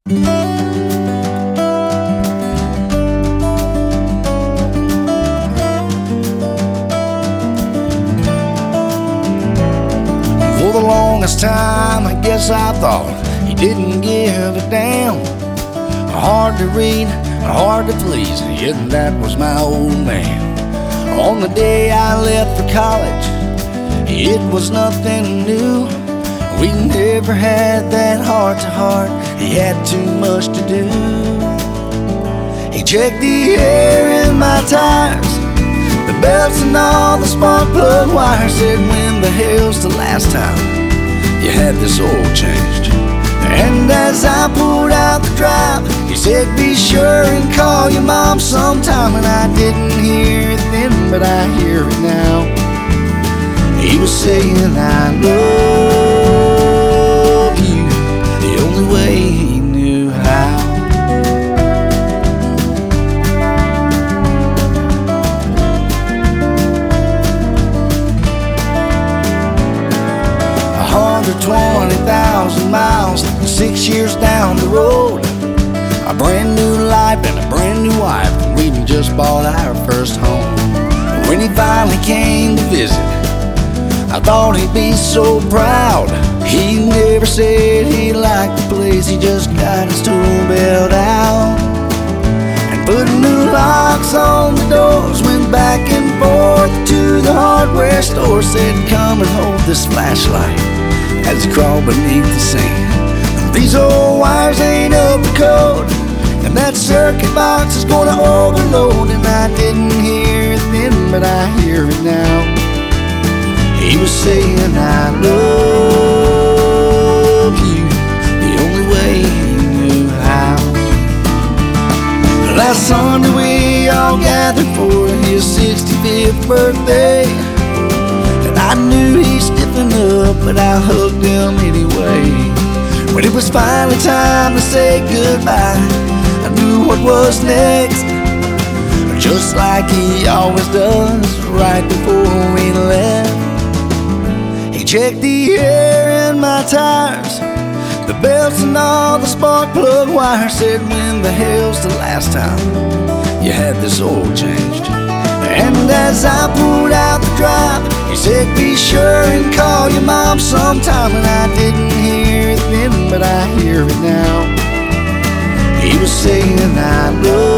For the longest time, I guess I thought he didn't give a damn. Hard to read, hard to please, yet that was my old man. On the day I left for college, it was nothing new. We never had that heart-to-heart, he had too much to do. He checked the air in my tires, the belts and all the spark plug wires. Said, when the hell's the last time you had this oil changed? And as I pulled out the drive, he said, be sure and call your mom sometime. And I didn't hear it then, but I hear it now. He was saying, I love you, the only way he knew how. $120,000 miles, 6 years down the road, a brand new life and a brand new wife. We just bought our first home. When he finally came to visit, I thought he'd be so proud. He never said he liked the place, he just got his tool belt out and put new locks on the doors. Went back and forth to the hardware store, said, come and hold this flashlight, as he crawled beneath the sink. These old wires ain't up to code, and that circuit box is gonna overload. And I didn't hear it then, but I hear it now. He was saying, I love you, the only way he knew how. Last Sunday we all gathered for his 65th birthday, and I knew he'd stiffen up, but I hugged him anyway. When it was finally time to say goodbye, I knew what was next, just like he always does right before we left. He checked the air in my tires, the belts and all the spark plug wires. Said, when the hell's the last time you had this oil changed? And as I pulled out the drive, he said, be sure and call your mom sometime. And I didn't hear it then, but I hear it now. He was saying, I love